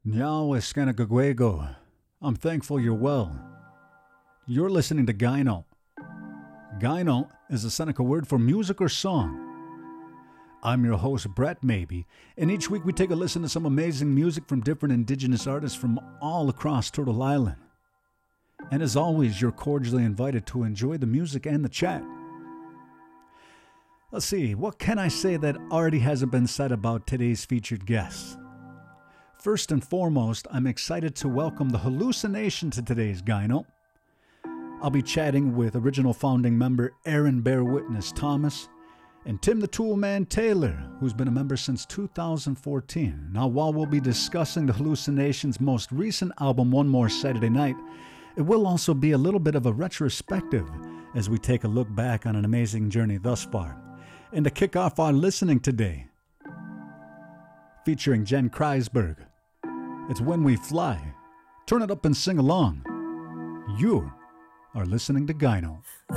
Nyao Eskanagagwego. I'm thankful you're well. You're listening to Gyno. Gyno is a Seneca word for music or song. I'm your host, Brett Maybe, and each week we take a listen to some amazing music from different indigenous artists from all across Turtle Island. And as always, you're cordially invited to enjoy the music and the chat. Let's see, what can I say that already hasn't been said about today's featured guests? First and foremost, I'm excited to welcome the Hallucination to today's Gyno. I'll be chatting with original founding member Aaron Bear Witness Thomas and Tim the Toolman Taylor, who's been a member since 2014. Now, while we'll be discussing the Hallucination's most recent album, One More Saturday Night, it will also be a little bit of a retrospective as we take a look back on an amazing journey thus far. And to kick off our listening today, featuring Jen Kreisberg, it's When We Fly. Turn it up and sing along. You are listening to Gyno.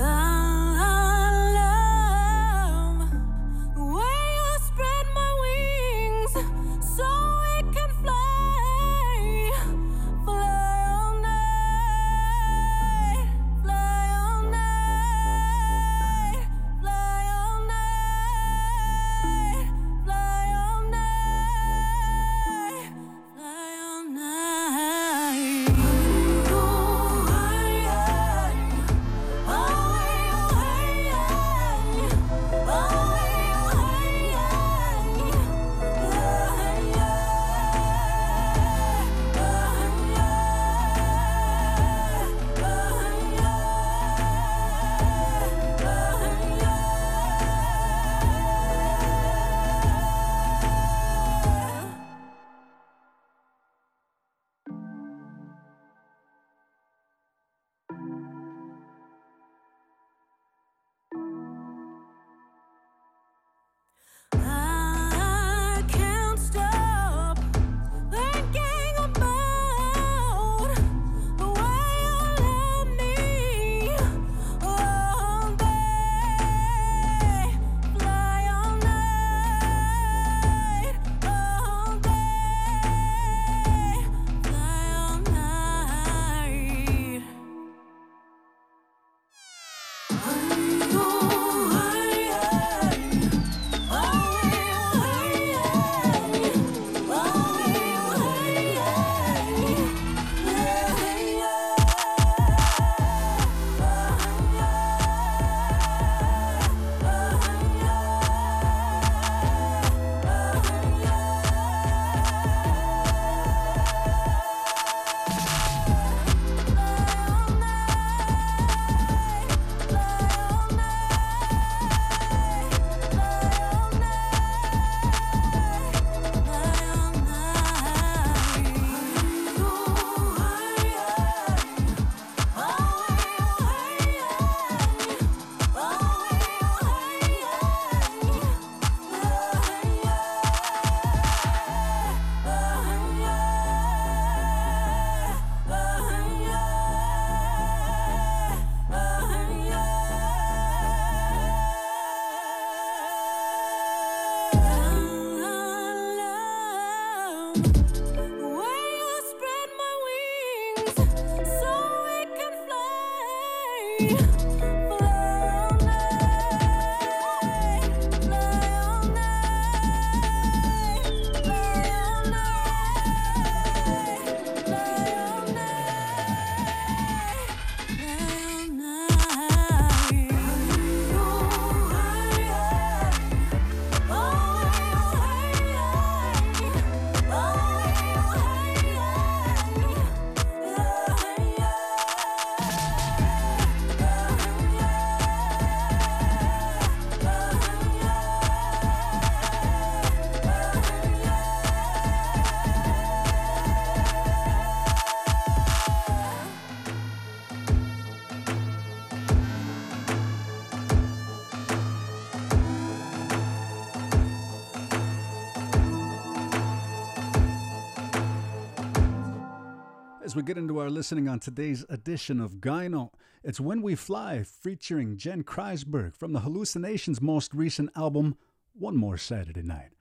As we get into our listening on today's edition of Gyno, it's When We Fly, featuring Jen Kreisberg from the Hallucination's most recent album, One More Saturday Night.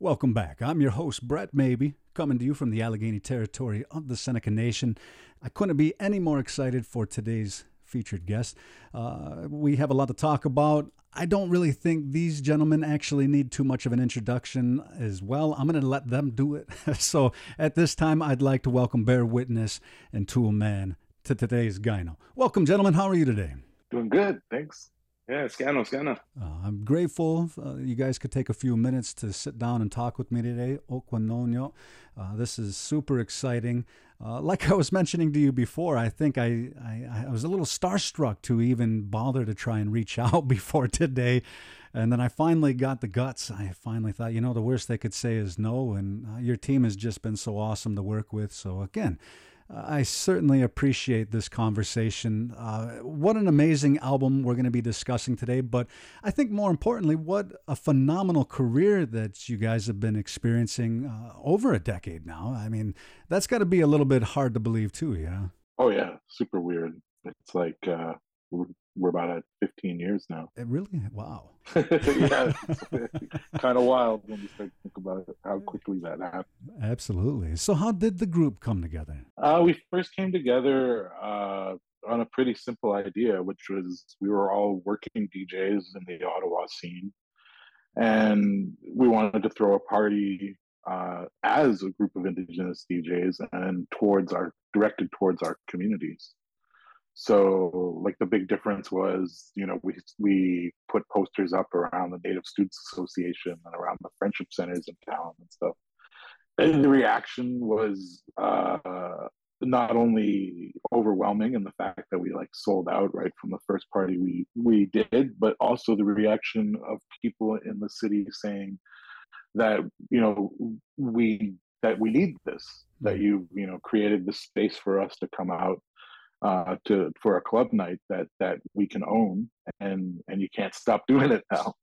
Welcome back. I'm your host, Brett Maybe, coming to you from the Allegheny territory of the Seneca Nation. I couldn't be any more excited for today's featured guest. We have a lot to talk about. I don't really think these gentlemen actually need too much of an introduction as well. I'm going to let them do it. So at this time, I'd like to welcome Bear Witness and Tool Man to today's Gyno. Welcome, gentlemen. How are you today? Doing good, thanks. Yeah, Scano. I'm grateful you guys could take a few minutes to sit down and talk with me today. Okwanonyo. This is super exciting. Like I was mentioning to you before, I think I was a little starstruck to even bother to try and reach out before today. And then I finally got the guts. I finally thought, the worst they could say is no. And your team has just been so awesome to work with. So again, I certainly appreciate this conversation. What an amazing album we're going to be discussing today. But I think more importantly, what a phenomenal career that you guys have been experiencing over a decade now. I mean, that's got to be a little bit hard to believe too, yeah? Oh yeah, super weird. It's like we're about at 15 years now. It really? Wow. Yeah, it's kind of wild when you start to think about it, how quickly that happened. Absolutely. So how did the group come together? We first came together on a pretty simple idea, which was we were all working DJs in the Ottawa scene, and we wanted to throw a party as a group of Indigenous DJs and directed towards our communities. So, like the big difference was, we put posters up around the Native Students Association and around the friendship centers in town and stuff. And the reaction was not only overwhelming in the fact that we like sold out right from the first party we did, but also the reaction of people in the city saying that we need this, that you created this space for us to come out for a club night that we can own, and you can't stop doing it now.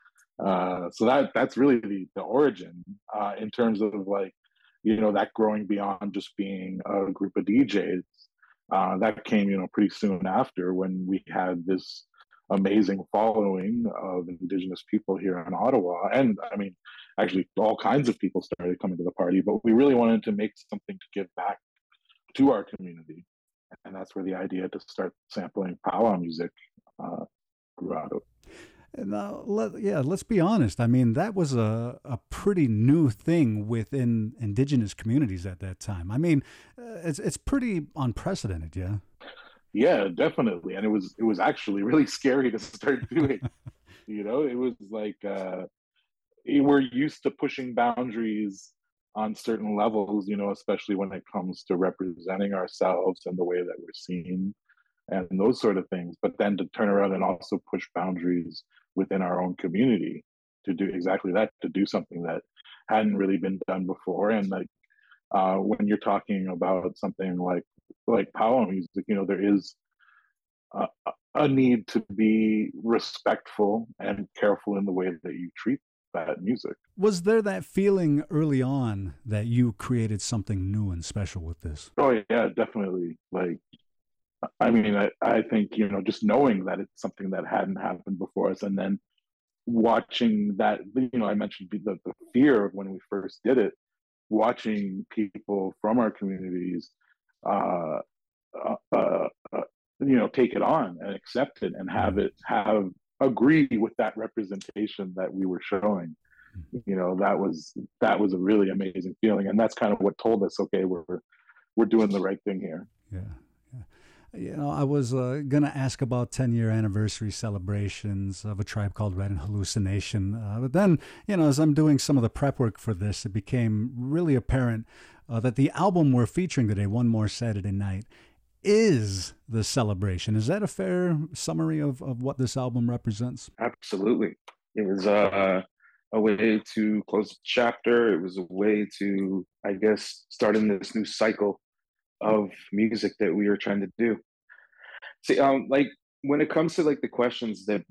So that's really the origin in terms of like that growing beyond just being a group of DJs. That came pretty soon after, when we had this amazing following of Indigenous people here in Ottawa, and I mean actually all kinds of people started coming to the party, but we really wanted to make something to give back to our community, and that's where the idea to start sampling powwow music grew out of. Now, let's be honest. I mean, that was a pretty new thing within Indigenous communities at that time. I mean, it's pretty unprecedented, yeah. Yeah, definitely, and it was actually really scary to start doing. It was like we're used to pushing boundaries on certain levels, especially when it comes to representing ourselves and the way that we're seen and those sort of things. But then to turn around and also push boundaries within our own community to do exactly that, to do something that hadn't really been done before. And like when you're talking about something like powwow music, there is a need to be respectful and careful in the way that you treat that music. Was there that feeling early on that you created something new and special with this? Oh yeah, definitely. Like, I mean, I think, just knowing that it's something that hadn't happened before us, and then watching that, I mentioned the fear of when we first did it, watching people from our communities, uh, uh, uh, take it on and accept it and have agree with that representation that we were showing. That was a really amazing feeling, and that's kind of what told us, okay, we're doing the right thing here. Yeah. I was going to ask about 10-year anniversary celebrations of A Tribe Called Red and Hallucination. But then, as I'm doing some of the prep work for this, it became really apparent that the album we're featuring today, One More Saturday Night, is the celebration. Is that a fair summary of what this album represents? Absolutely. It was a way to close the chapter. It was a way to, I guess, start in this new cycle of music that we were trying to do. See, like when it comes to like the questions that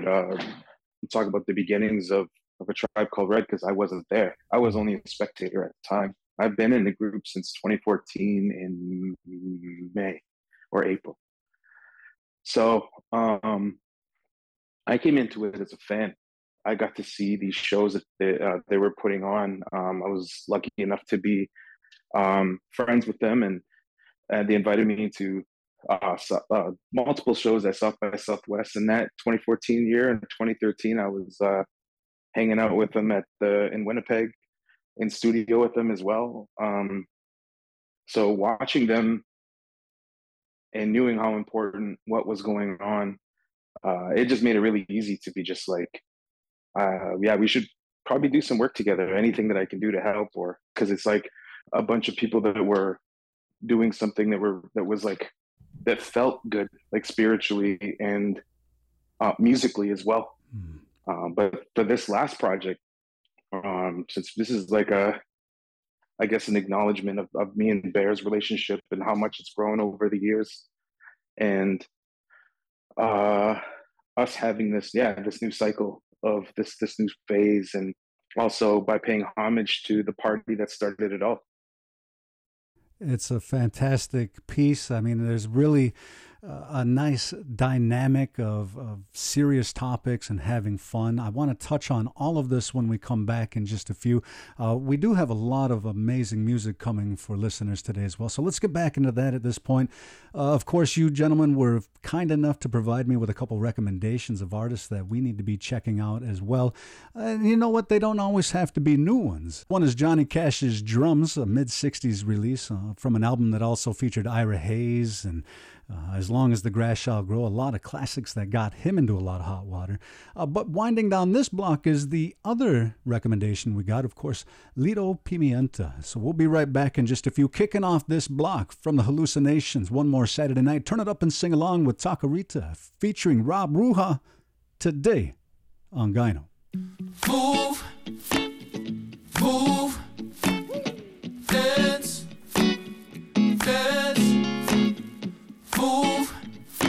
talk about the beginnings of A Tribe Called Red, because I wasn't there. I was only a spectator at the time. I've been in the group since 2014 in May or April. So I came into it as a fan. I got to see these shows that they were putting on. I was lucky enough to be friends with them, and they invited me to multiple shows at South by Southwest in that 2014 year. In 2013, I was hanging out with them in Winnipeg, in studio with them as well. So watching them and knowing how important what was going on, it just made it really easy to be just like, yeah, we should probably do some work together. Anything that I can do to help, or because it's like a bunch of people that were doing something that felt good, like spiritually and musically as well. But for this last project, since this is like I guess an acknowledgement of me and Bear's relationship and how much it's grown over the years, and us having this new cycle of this new phase, and also by paying homage to the party that started it all. It's a fantastic piece. I mean, there's really a nice dynamic of serious topics and having fun. I want to touch on all of this when we come back in just a few. We do have a lot of amazing music coming for listeners today as well. So let's get back into that at this point. Of course, you gentlemen were kind enough to provide me with a couple recommendations of artists that we need to be checking out as well. You know what? They don't always have to be new ones. One is Johnny Cash's Drums, a mid-60s release from an album that also featured Ira Hayes and As Long as the Grass Shall Grow, a lot of classics that got him into a lot of hot water. But winding down this block is the other recommendation we got, of course, Litto Pimienta. So we'll be right back in just a few, kicking off this block from the Hallucinations. One more Saturday night. Turn it up and sing along with Taquerita, featuring Rob Ruha, today on Gyno. Move, move, dance, dance. Move,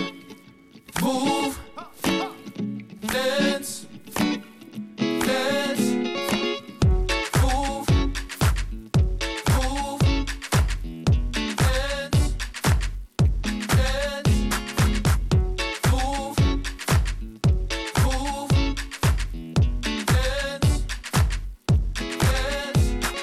move, dance, dance. Move, move, dance, dance. Move, move, dance, dance.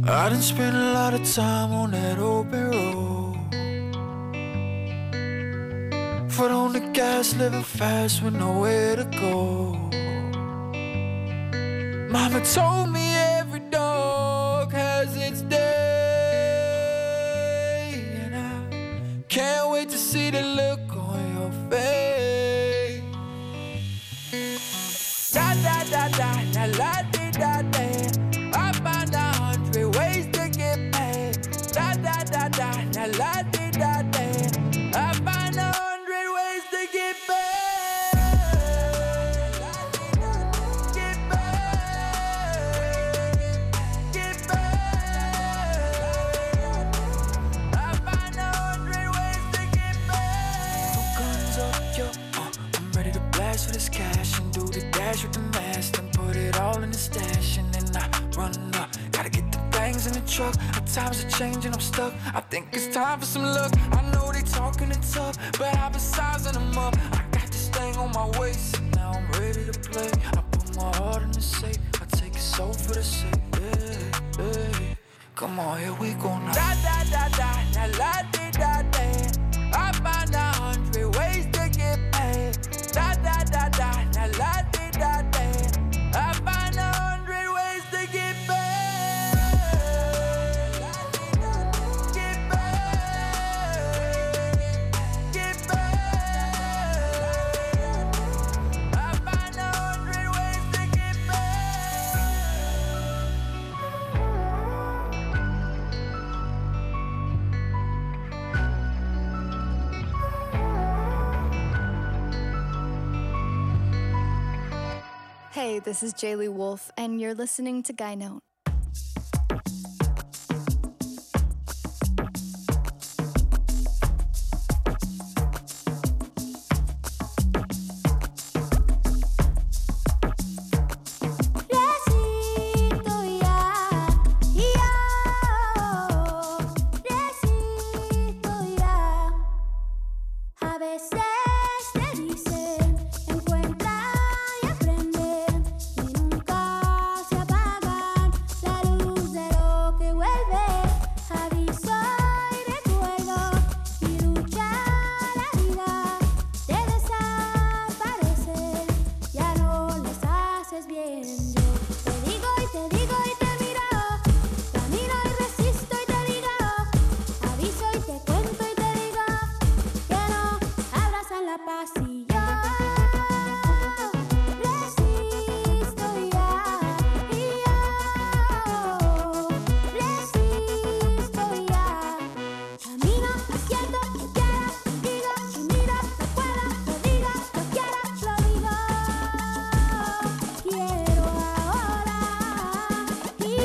I done spent a lot of time on that open road. Foot on the gas, living fast with nowhere to go. Mama told me every dog has its day, and I can't wait to see the look on your face. Da da da da, na la di da da. I find 100 ways to get paid. Da da da da, na la di da da. I find 100 ways to get paid. Get paid. Get paid. I find 100 ways to get paid. Two guns up, yo. I'm ready to blast for this cash and do the dash with the mask and put it all in the stash and then I run up. Gotta get the things in the truck. Our times are changing, I'm stuck. I think it's time for some luck. I know they talking it tough, but I've been sizing them up. I got this thing on my waist, and now I'm ready to play. I put my heart in the safe. I take it so for the sake. Yeah, yeah. Come on, here we go now. Da da da da, na la di da da. I find 100 ways to get paid. Da da da da, na la di da da. I find 100 ways to get paid. Get paid. Get paid. I find 100 ways to get paid. Hey, this is Jaylee Wolf, and you're listening to Guy Note. Resisto ya, resisto ya. A veces te dicen, encuentra y aprende, y nunca se apagan la luz de lo que vuelve. Aviso y recuerdo, y lucha la vida de desaparecer, ya no les haces bien. Yo te digo y te miro, camino y resisto y te digo, aviso y te cuento y te digo, que no abrazan la paz y yo resisto ya, resisto ya. Camino, asiento, quiero, digo, si miro, no puedo, lo digo, lo quiero, lo digo. Quiero ahora y yo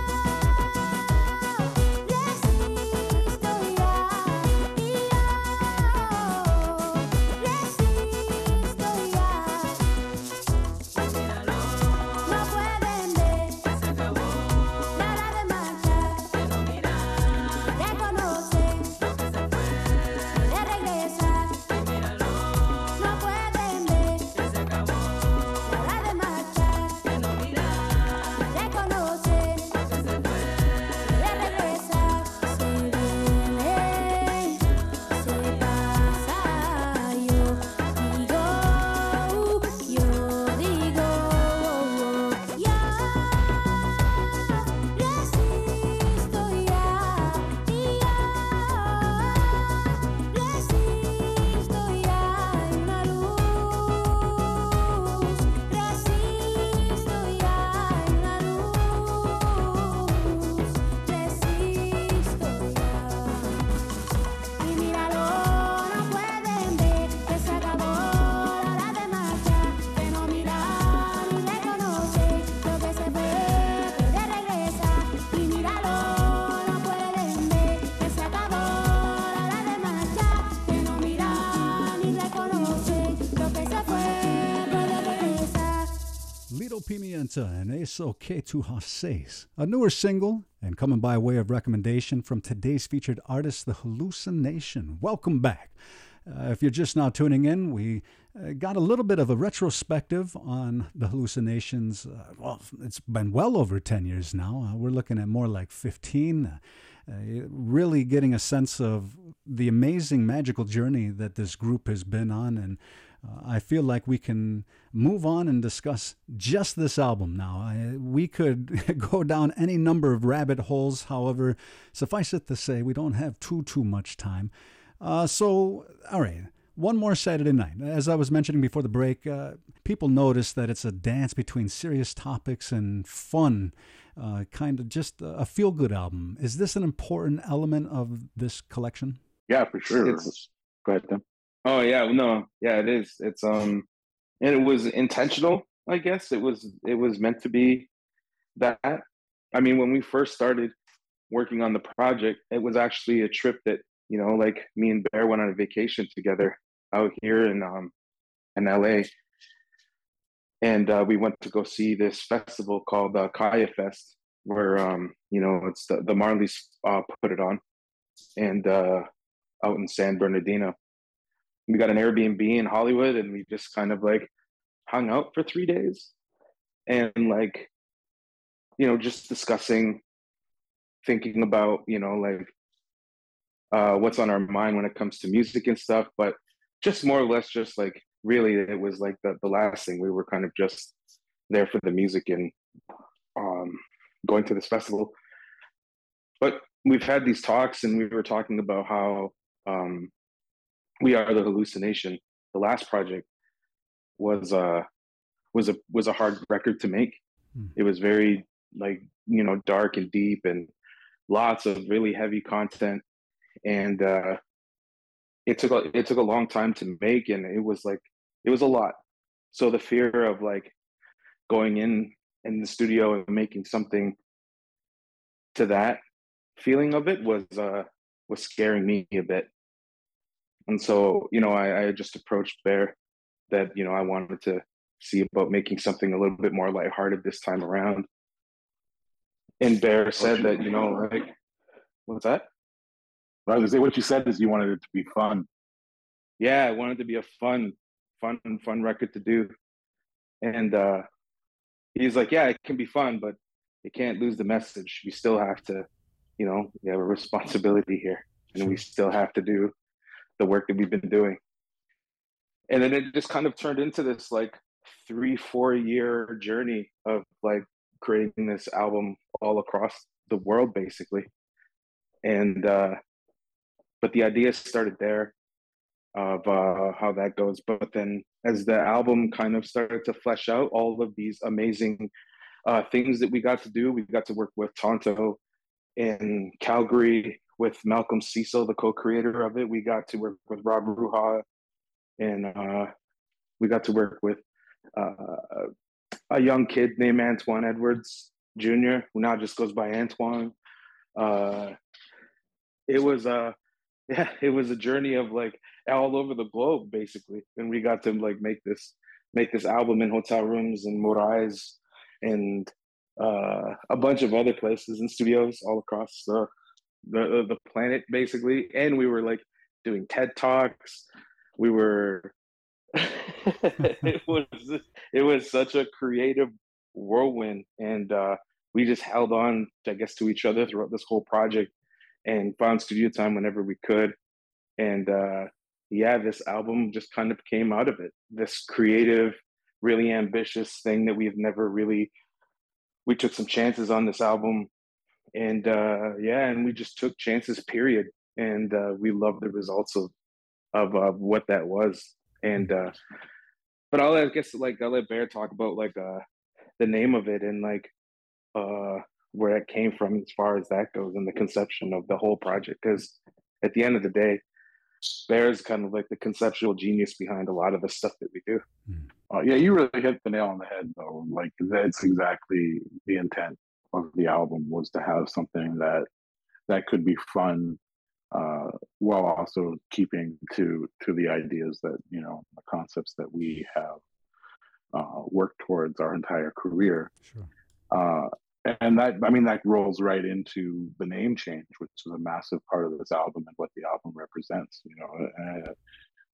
resisto ya, no pueden ver, nada de marchar, reconocen, de regresar, no pueden ver, nada de marchar, reconocen, de regresar, se viene, se pasa, yo digo, ya, resisto ya, resisto ya, una luz, resisto ya, una luz, resisto ya. Y míralo, no pueden ver que se acabó la hora de marchar, que no miran ni reconocen lo que se fue, de regresa. Y míralo, no pueden ver que se acabó la hora de marchar, que no miran ni reconocen lo que se fue, puede regresar. Little Pimienta and Eso Que Tu Haces, a newer single and coming by way of recommendation from today's featured artist, The Hallucination. Welcome back. If you're just now tuning in, we got a little bit of a retrospective on the hallucinations. Well, it's been well over 10 years now. We're looking at more like 15. Really getting a sense of the amazing magical journey that this group has been on. And I feel like we can move on and discuss just this album now. We could go down any number of rabbit holes. However, suffice it to say, we don't have too much time. So, all right, one more Saturday night. As I was mentioning before the break, people notice that it's a dance between serious topics and fun, kind of just a feel-good album. Is this an important element of this collection? Yeah, for sure. Go ahead, Tim. Oh yeah, no, yeah, it is. It's and it was intentional, I guess. It was meant to be that. I mean, when we first started working on the project, it was actually a trip that, you know, like me and Bear went on a vacation together out here in LA. And we went to go see this festival called Kaya Fest, where you know, it's the Marleys put it on, and out in San Bernardino. We got an Airbnb in Hollywood, and we just kind of like hung out for 3 days, and like, you know, just discussing, thinking about, you know, like what's on our mind when it comes to music and stuff, but just more or less just like, really, it was like the last thing. We were kind of just there for the music and going to this festival. But we've had these talks, and we were talking about how We Are the Hallucination, the last project, was a hard record to make. It was very, like, you know, dark and deep, and lots of really heavy content, and it took a long time to make, and it was a lot. So the fear of like going in the studio and making something to that feeling of it was scaring me a bit. And so, you know, I just approached Bear that, you know, I wanted to see about making something a little bit more lighthearted this time around. And Bear said that, you know, like, what's that? I was gonna say, what you said is you wanted it to be fun. Yeah, I wanted to be a fun record to do. And he's like, yeah, it can be fun, but it can't lose the message. You still have to, you know, you have a responsibility here, and we still have to do the work that we've been doing. And then it just kind of turned into this like 3-4 year journey of like creating this album all across the world, basically. And but the idea started there of how that goes. But then as the album kind of started to flesh out all of these amazing things that we got to do, we got to work with Tonto in Calgary, with Malcolm Cecil, the co-creator of it. We got to work with Rob Ruha, and we got to work with a young kid named Antoine Edwards Jr., who now just goes by Antoine. It was a journey of like all over the globe, basically. And we got to like make this album in hotel rooms in Moraes and a bunch of other places and studios all across the planet, basically. And we were like doing TED Talks. We were it was such a creative whirlwind, and we just held on, I guess, to each other throughout this whole project, and found studio time whenever we could. And yeah, this album just kind of came out of it, this creative, really ambitious thing that we took some chances on this album. And yeah, and we just took chances, period. And we loved the results of what that was. And but I'll let Bear talk about like the name of it and like where it came from as far as that goes, and the conception of the whole project. Because at the end of the day, Bear's kind of like the conceptual genius behind a lot of the stuff that we do. Yeah, you really hit the nail on the head, though. Like, that's exactly the intent of the album, was to have something that could be fun, while also keeping to the ideas that, you know, the concepts that we have worked towards our entire career. Sure. And that, I mean, that rolls right into the name change, which is a massive part of this album and what the album represents. You know,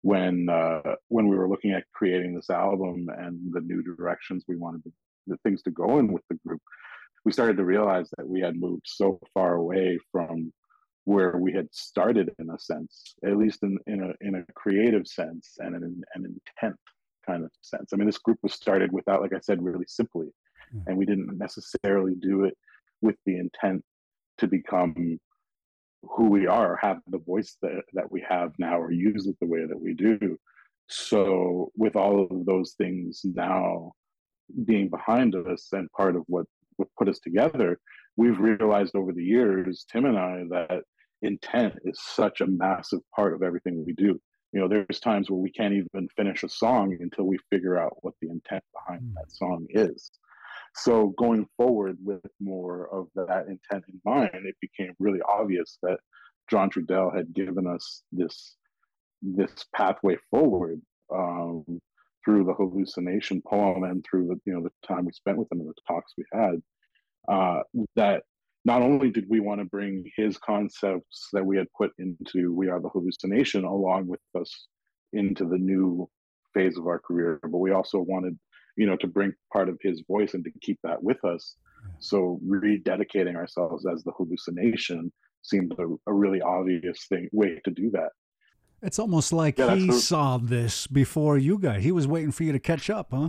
when we were looking at creating this album and the new directions we wanted the things to go in with the group, we started to realize that we had moved so far away from where we had started, in a sense, at least in a creative sense and an intent kind of sense. I mean, this group was started without, like I said, really simply, and we didn't necessarily do it with the intent to become who we are, have the voice that we have now, or use it the way that we do. So with all of those things now being behind us and part of what put us together, we've realized over the years, Tim and I, that intent is such a massive part of everything we do. You know, there's times where we can't even finish a song until we figure out what the intent behind that song is. So going forward with more of that intent in mind, it became really obvious that John Trudell had given us this pathway forward through the Hallucination poem and through the time we spent with him and the talks we had. That not only did we want to bring his concepts that we had put into We Are the Hallucination along with us into the new phase of our career, but we also wanted, to bring part of his voice and to keep that with us. So rededicating ourselves as the Hallucination seemed a really obvious way to do that. It's almost like he saw this before you guys. He was waiting for you to catch up, huh?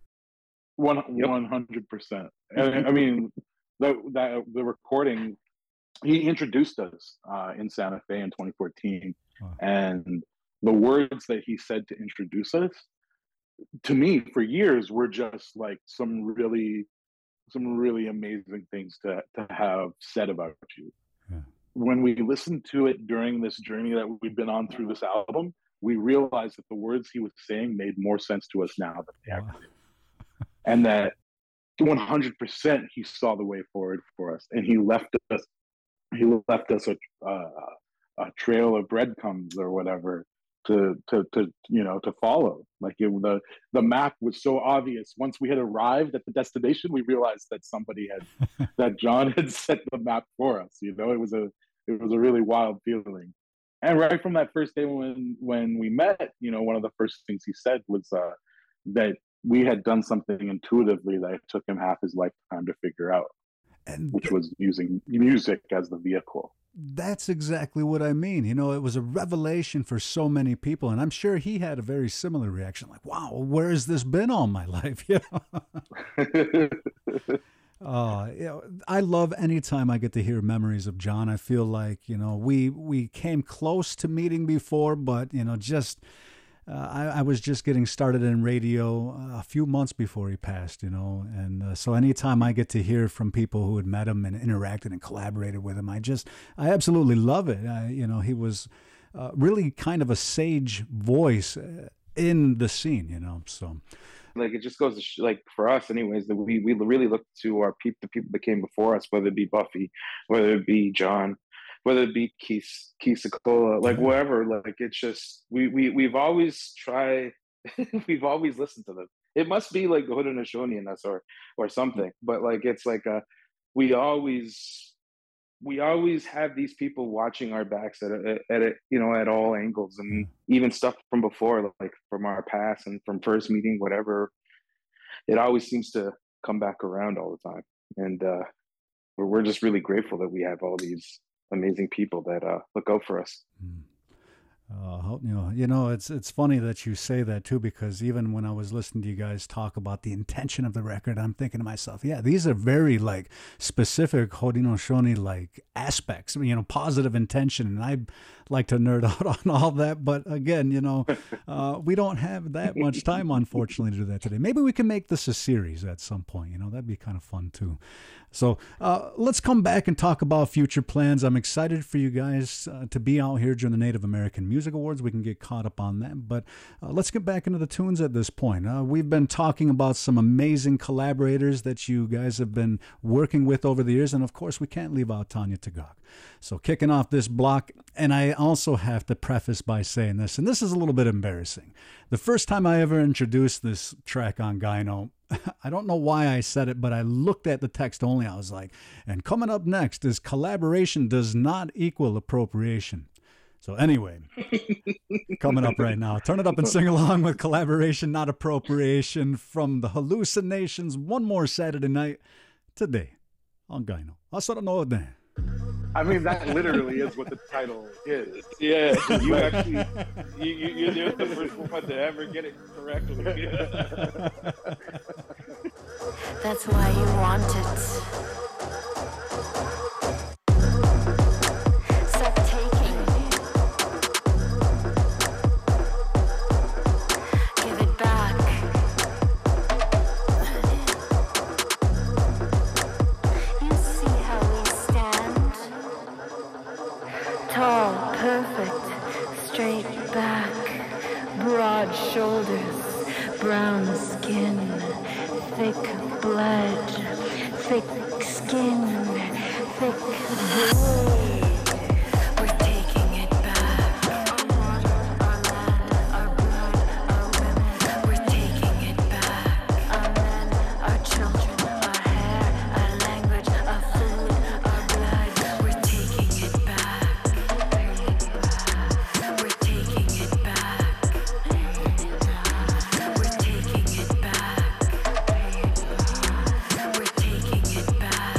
100%. And I mean, the recording, he introduced us in Santa Fe in 2014. Wow. And the words that he said to introduce us, to me, for years, were just like some really amazing things to have said about you. Yeah. When we listened to it during this journey that we've been on through this album, we realized that the words he was saying made more sense to us now than they ever did. And that 100% he saw the way forward for us, and he left us a trail of breadcrumbs or whatever to follow. Like the map was so obvious. Once we had arrived at the destination, we realized that that John had set the map for us. It was a really wild feeling. And right from that first day when we met, one of the first things he said was that we had done something intuitively that it took him half his lifetime to figure out, which was using music as the vehicle. That's exactly what I mean. It was a revelation for so many people, and I'm sure he had a very similar reaction, like, wow, where has this been all my life? I love anytime I get to hear memories of John. I feel like, we came close to meeting before, but, I was just getting started in radio a few months before he passed, and so anytime I get to hear from people who had met him and interacted and collaborated with him, I absolutely love it. He was really kind of a sage voice in the scene, so. Like, it just goes to like, for us anyways, that we really look to the people that came before us, whether it be Buffy, whether it be John, whether it be Keith Secola, like whatever, like it's just, we've always tried, we've always listened to them. It must be like Haudenosaunee in us or something, but like, it's like we always have these people watching our backs at all angles, and even stuff from before, like from our past and from first meeting, whatever, it always seems to come back around all the time. And we're just really grateful that we have all these amazing people that look out for us. It's funny that you say that too, because even when I was listening to you guys talk about the intention of the record, I'm thinking to myself, yeah, these are very like specific Haudenosaunee like aspects, positive intention, and I like to nerd out on all that, but again, we don't have that much time, unfortunately, to do that today. Maybe we can make this a series at some point. That'd be kind of fun too. So let's come back and talk about future plans. I'm excited for you guys to be out here during the Native American Music Awards. We can get caught up on that, but let's get back into the tunes at this point. We've been talking about some amazing collaborators that you guys have been working with over the years, and of course, we can't leave out Tanya Tagaq. So kicking off this block, and I also have to preface by saying this, and this is a little bit embarrassing. The first time I ever introduced this track on Gyno, I don't know why I said it, but I looked at the text only. I was like, and coming up next is collaboration does not equal appropriation. So anyway, coming up right now, turn it up and sing along with Collaboration, Not Appropriation from the Hallucinations. One more Saturday night today on Gyno. I mean, that literally is what the title is. Yeah, you actually, you're the first one to ever get it correctly. That's why you want it. Stop taking. Give it back. You see how we stand? Tall, perfect, straight back, broad shoulders, brown skin, thick blood, thick skin, thick void. We're taking it back. Our water, our land, our blood, our women. We're taking it back. Our men, our children, our hair, our language, our food, our blood. We're taking it back. We're taking it back. We're taking it back. We're taking it back.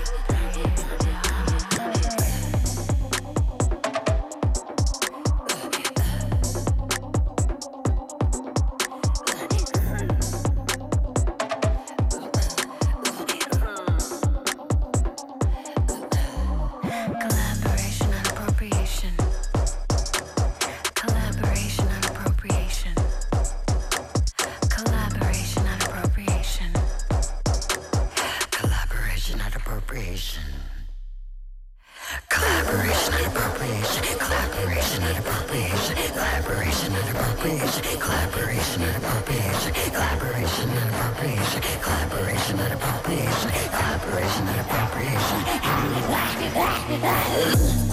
Collaboration and appropriation. Collaboration and appropriation. Collaboration and appropriation. Collaboration and appropriation. Collaboration and appropriation. Collaboration and appropriation. Collaboration and appropriation. Collaboration and appropriation. Collaboration and appropriation. Collaboration and appropriation. Collaboration and appropriation.